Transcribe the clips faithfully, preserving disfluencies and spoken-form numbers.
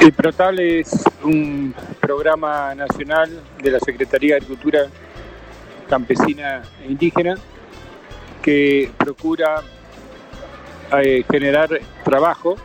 El PROTAL es un programa nacional de la Secretaría de Agricultura Campesina e Indígena que procura eh, generar trabajo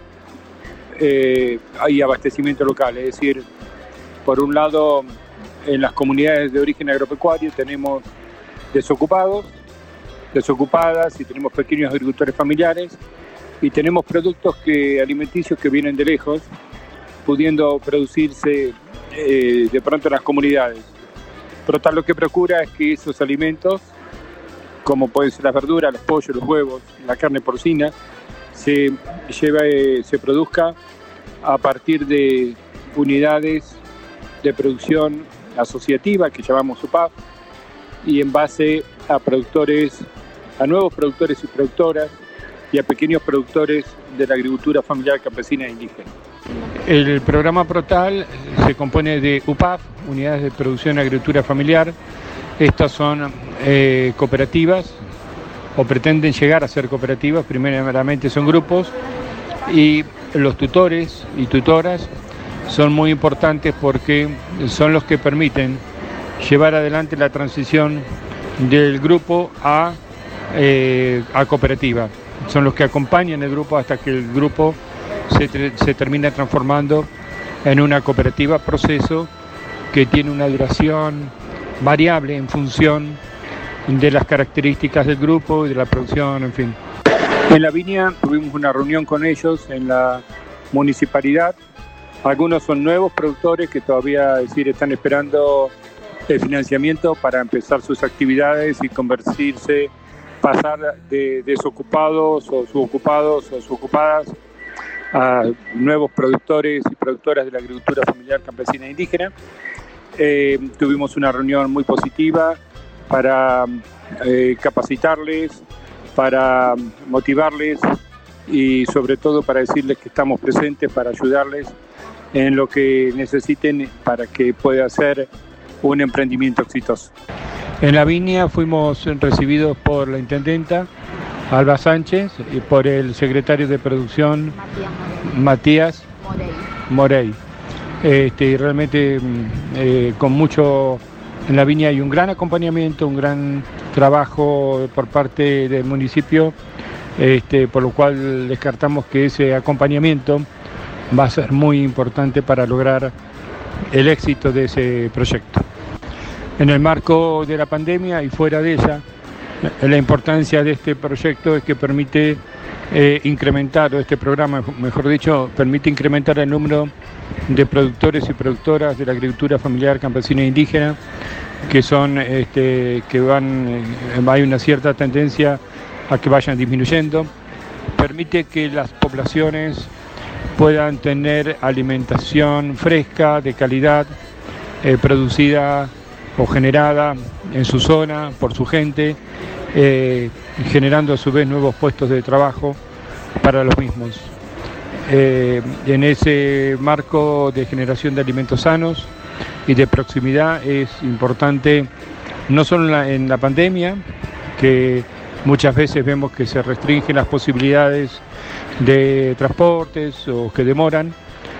eh, y abastecimiento local. Es decir, por un lado, en las comunidades de origen agropecuario tenemos desocupados, desocupadas y tenemos pequeños agricultores familiares y tenemos productos que, alimenticios que vienen de lejos, pudiendo producirse eh, de pronto en las comunidades. PROTAL lo que procura es que esos alimentos, como pueden ser las verduras, los pollos, los huevos, la carne porcina, se, lleve, se produzca a partir de unidades de producción asociativa que llamamos U P A F y en base a productores, a nuevos productores y productoras y a pequeños productores de la agricultura familiar campesina e indígena. El programa PROTAL se compone de U P A F, Unidades de Producción de Agricultura Familiar. Estas son eh, cooperativas o pretenden llegar a ser cooperativas, primeramente son grupos, y los tutores y tutoras son muy importantes porque son los que permiten llevar adelante la transición del grupo a, eh, a cooperativa. Son los que acompañan el grupo hasta que el grupo se, se termina transformando en una cooperativa, proceso que tiene una duración variable en función de las características del grupo y de la producción, en fin. En la viña tuvimos una reunión con ellos en la municipalidad. Algunos son nuevos productores que todavía es decir, están esperando el financiamiento para empezar sus actividades y convertirse, pasar de desocupados o subocupados o subocupadas a nuevos productores y productoras de la agricultura familiar campesina e indígena. Eh, tuvimos una reunión muy positiva para eh, capacitarles, para motivarles y sobre todo para decirles que estamos presentes para ayudarles en lo que necesiten para que pueda ser un emprendimiento exitoso. En la viña fuimos recibidos por la intendenta Alba Sánchez y por el secretario de producción Matías Morey. Este, realmente eh, con mucho, en la viña hay un gran acompañamiento, un gran trabajo por parte del municipio, este, por lo cual descartamos que ese acompañamiento va a ser muy importante para lograr el éxito de ese proyecto. En el marco de la pandemia y fuera de ella, la importancia de este proyecto es que permite eh, incrementar, o este programa, mejor dicho, permite incrementar el número de productores y productoras de la agricultura familiar campesina e indígena, que son, este, que van, eh, hay una cierta tendencia a que vayan disminuyendo. Permite que las poblaciones puedan tener alimentación fresca, de calidad, eh, producida o generada en su zona, por su gente, eh, generando a su vez nuevos puestos de trabajo para los mismos. Eh, en ese marco de generación de alimentos sanos y de proximidad es importante, no solo en la, en la pandemia, que muchas veces vemos que se restringen las posibilidades de transportes o que demoran,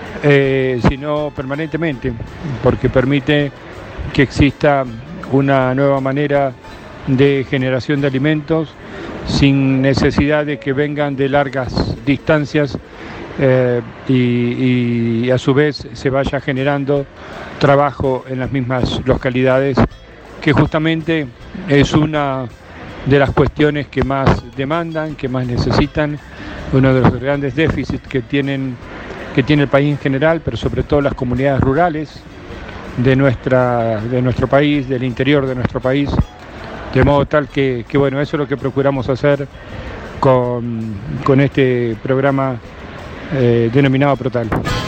eh, sino permanentemente, porque permite que exista una nueva manera de generación de alimentos sin necesidad de que vengan de largas distancias eh, y, y a su vez se vaya generando trabajo en las mismas localidades, que justamente es una de las cuestiones que más demandan, que más necesitan, uno de los grandes déficits que tienen, que tiene el país en general, pero sobre todo las comunidades rurales de nuestra, de nuestro país, del interior de nuestro país, de modo tal que, que bueno, eso es lo que procuramos hacer con, con este programa eh, denominado PROTAL.